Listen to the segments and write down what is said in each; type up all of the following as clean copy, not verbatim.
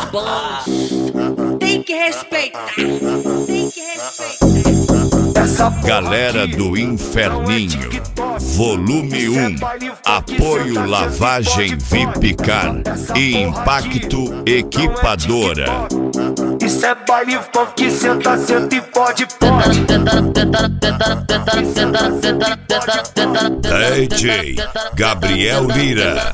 bons. Tem que respeitar. Tem que respeitar. Galera do Inferninho, volume 1. Apoio Lavagem VIP Car e Impacto Equipadora. Isso é baile funk, senta, senta e pode. DJ Gabriel Lira.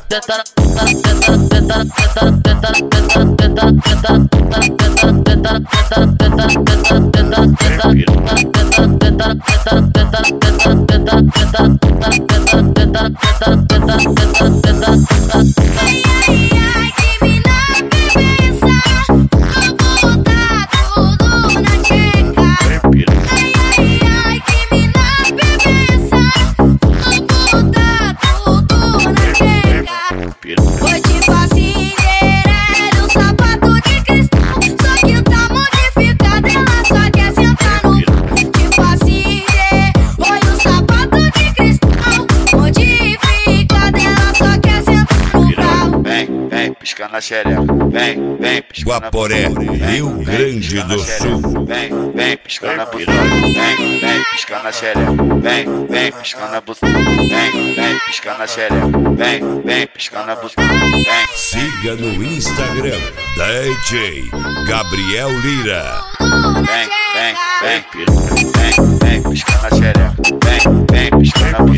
Piscando na xereca, vem, vem, piscando na Guaporé, Rio Grande do Sul. Vem, vem, piscando na buceta, vem, vem, piscando na xereca, vem, vem, piscando na buceta, vem, vem, piscando na xereca, vem, vem, piscando na buceta, vem. Siga no Instagram, DJ Gabriel Lira. Vem, vem, vem, vem, vem, piscando na xereca, vem, vem, piscando na buceta.